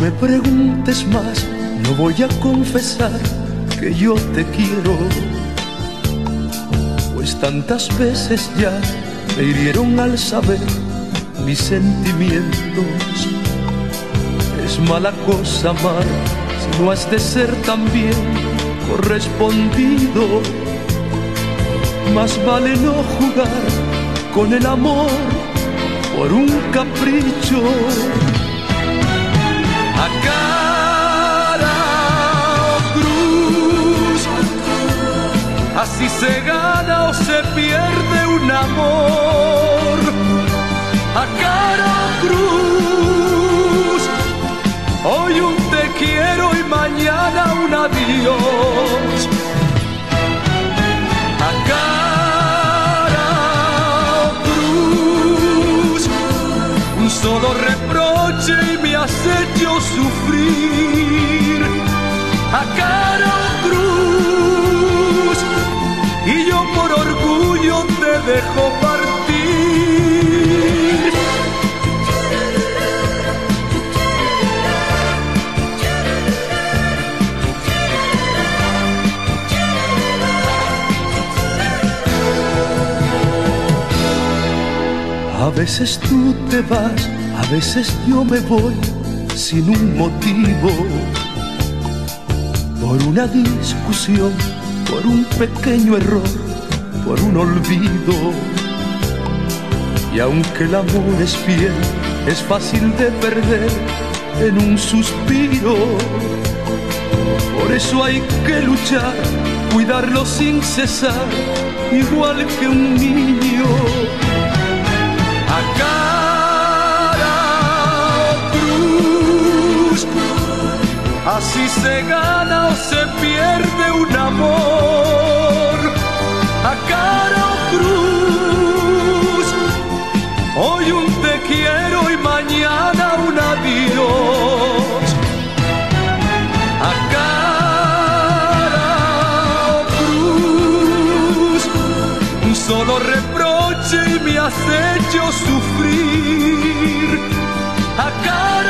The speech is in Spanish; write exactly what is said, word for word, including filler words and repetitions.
me preguntes más, no voy a confesar que yo te quiero, pues tantas veces ya me hirieron al saber mis sentimientos. Es mala cosa amar si no has de ser también correspondido. Más vale no jugar con el amor por un capricho. A cara o cruz, así se gana o se pierde un amor. A cara o cruz, hoy un te quiero y mañana un adiós. A cara o cruz, un solo reproche y me has hecho sufrir. A cara o cruz, y yo por orgullo te dejo partir. A veces tú te vas, a veces yo me voy sin un motivo, por una discusión, por un pequeño error, por un olvido. Y aunque el amor es fiel, es fácil de perder en un suspiro. Por eso hay que luchar, cuidarlo sin cesar, igual que un niño. A cara o cruz, así se gana o se pierde un amor. A cara o cruz, hoy un te quiero y mañana un adiós. A cara o cruz, un solo reproche y me has hecho sufrir. A cara